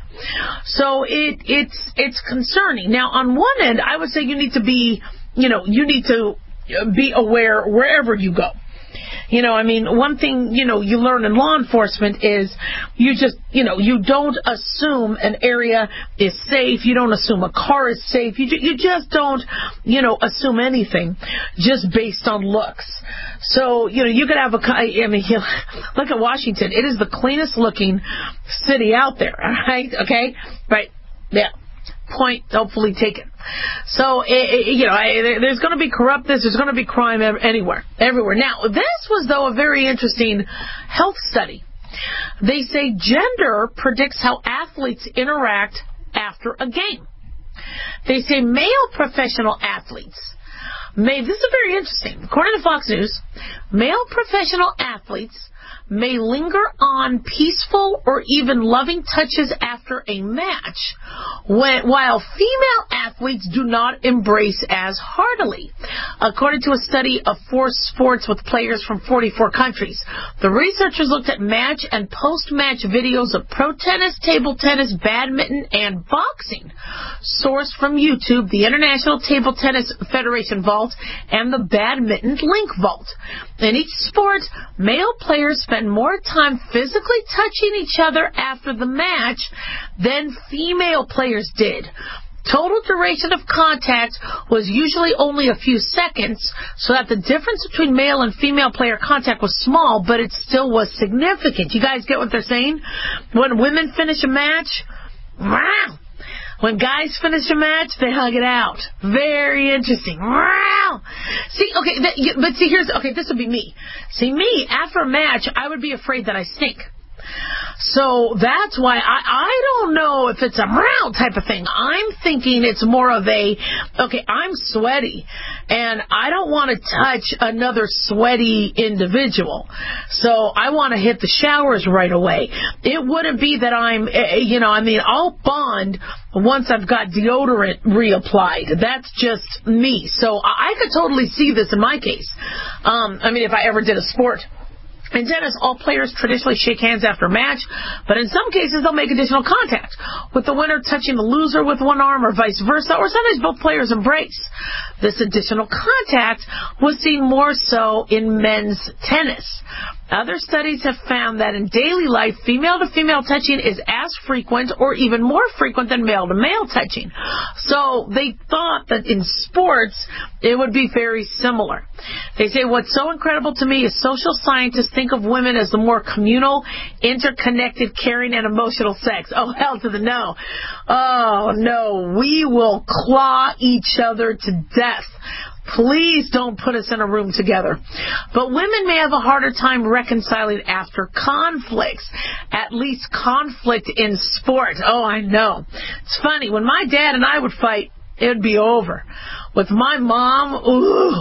So it, it's it's concerning. Now, on one end, I would say you need to be, you know, you need to be aware wherever you go. You know, I mean, one thing, you know, you learn in law enforcement is you just, you know, you don't assume an area is safe. You don't assume a car is safe. You, you just don't, you know, assume anything just based on looks. So, you know, you could have a, I mean, you know, look at Washington. It is the cleanest looking city out there, right? Okay? Right. Yeah. Point hopefully taken. So, it, it, you know, I, there's going to be corruptness, there's going to be crime anywhere, everywhere. Now, this was, though, a very interesting health study. They say gender predicts how athletes interact after a game. They say male professional athletes may, this is very interesting. According to Fox News, male professional athletes may linger on peaceful or even loving touches after a match, when, while female athletes do not embrace as heartily. According to a study of four sports with players from forty-four countries, the researchers looked at match and post-match videos of pro tennis, table tennis, badminton, and boxing, sourced from YouTube, the International Table Tennis Federation Vault, and the Badminton Link Vault. In each sport, male players spend more time physically touching each other after the match than female players did. Total duration of contact was usually only a few seconds, so that the difference between male and female player contact was small, but it still was significant. You guys get what they're saying? When women finish a match, wow! When guys finish a match, they hug it out. Very interesting. Wow! See, okay, th- but see, here's, okay, this would be me. See, me, after a match, I would be afraid that I stink. So that's why I, I don't know if it's a morale type of thing. I'm thinking it's more of a, okay, I'm sweaty, and I don't want to touch another sweaty individual. So I want to hit the showers right away. It wouldn't be that I'm, you know, I mean, I'll bond once I've got deodorant reapplied. That's just me. So I could totally see this in my case. Um, I mean, if I ever did a sport. In tennis, all players traditionally shake hands after a match, but in some cases they'll make additional contact, with the winner touching the loser with one arm or vice versa, or sometimes both players embrace. This additional contact was seen more so in men's tennis. Other studies have found that in daily life, female-to-female touching is as frequent or even more frequent than male-to-male touching. So they thought that in sports, it would be very similar. They say what's so incredible to me is social scientists think of women as the more communal, interconnected, caring, and emotional sex. Oh, hell to the no. Oh, no. We will claw each other to death. Please don't put us in a room together. But women may have a harder time reconciling after conflicts, at least conflict in sport. Oh, I know. It's funny. When my dad and I would fight, it would be over. With my mom, ooh,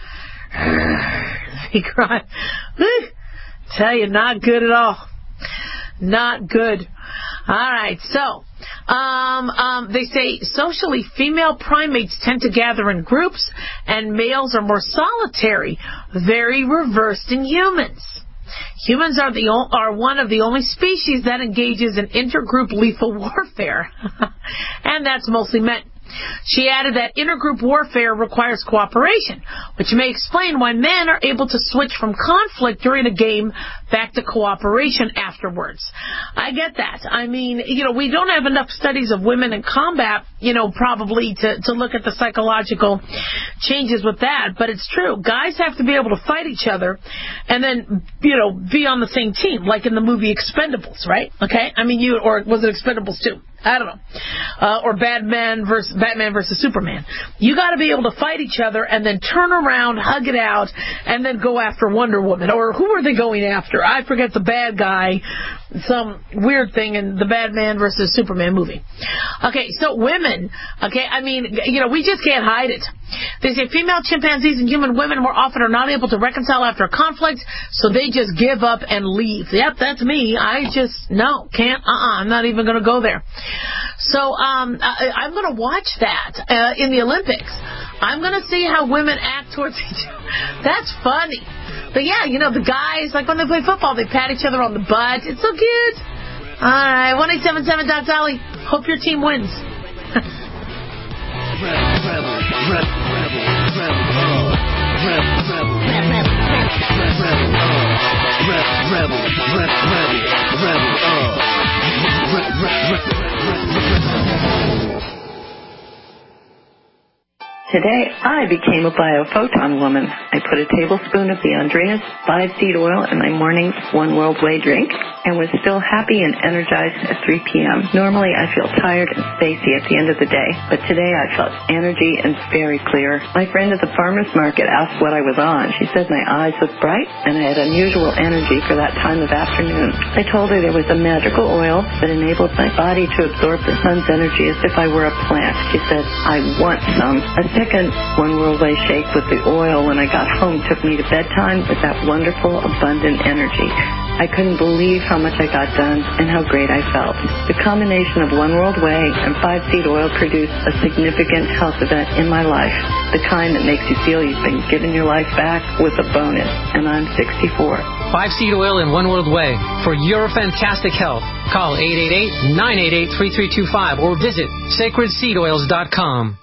he cried. Tell you, not good at all. Not good. All right, so um, um, they say socially, female primates tend to gather in groups, and males are more solitary, very reversed in humans. Humans are the o- are one of the only species that engages in intergroup lethal warfare, and that's mostly men. She added that intergroup warfare requires cooperation, which may explain why men are able to switch from conflict during a game back to cooperation afterwards. I get that. I mean, you know, we don't have enough studies of women in combat, you know, probably to, to look at the psychological changes with that, but it's true. Guys have to be able to fight each other and then, you know, be on the same team, like in the movie Expendables, right? Okay? I mean, you, or was it Expendables two? I don't know. Uh, or Batman versus Batman versus Superman. You got to be able to fight each other and then turn around, hug it out, and then go after Wonder Woman. Or who are they going after? I forget the bad guy. Some weird thing in the Batman versus Superman movie. Okay, so women, okay, I mean, you know, we just can't hide it. They say female chimpanzees and human women more often are not able to reconcile after a conflict, so they just give up and leave. Yep, that's me. I just, no, can't, uh-uh, I'm not even going to go there. So um, I, I'm going to watch that uh, in the Olympics. I'm going to see how women act towards each other. That's funny. But yeah, you know, the guys, like when they play football, they pat each other on the butt. It's so cute. All right, one eight seven seven Doc Dolly. Hope your team wins. Today, I became a biophoton woman. I put a tablespoon of the Andreas five-seed oil in my morning One World Way drink and was still happy and energized at three p.m. Normally, I feel tired and spacey at the end of the day, but today I felt energy and very clear. My friend at the farmer's market asked what I was on. She said my eyes looked bright and I had unusual energy for that time of afternoon. I told her there was a magical oil that enabled my body to absorb the sun's energy as if I were a plant. She said, I want some. A second One World Way shake with the oil when I got home took me to bedtime with that wonderful, abundant energy. I couldn't believe how much I got done and how great I felt. The combination of One World Way and five seed oil produced a significant health event in my life, the kind that makes you feel you've been given your life back with a bonus, and I'm sixty-four. five seed oil in One World Way for your fantastic health. Call eight eight eight, nine eight eight, three three two five or visit sacred seed oils dot com.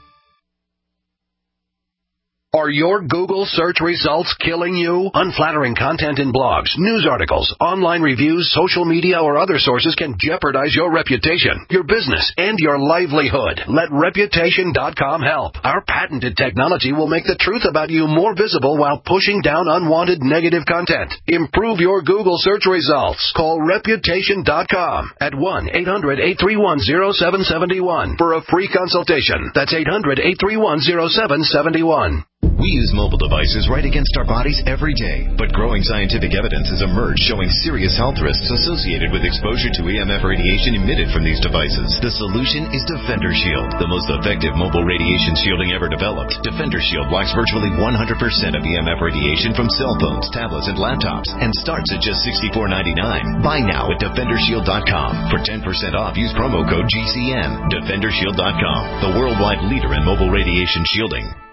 Are your Google search results killing you? Unflattering content in blogs, news articles, online reviews, social media, or other sources can jeopardize your reputation, your business, and your livelihood. Let Reputation dot com help. Our patented technology will make the truth about you more visible while pushing down unwanted negative content. Improve your Google search results. Call Reputation dot com at one eight hundred, eight three one, zero seven seven one for a free consultation. That's eight hundred, eight three one, zero seven seven one. We use mobile devices right against our bodies every day, but growing scientific evidence has emerged showing serious health risks associated with exposure to E M F radiation emitted from these devices. The solution is Defender Shield, the most effective mobile radiation shielding ever developed. Defender Shield blocks virtually one hundred percent of E M F radiation from cell phones, tablets, and laptops, and starts at just sixty-four ninety-nine. Buy now at Defender Shield dot com. For ten percent off, use promo code G C N. Defender Shield dot com, the worldwide leader in mobile radiation shielding.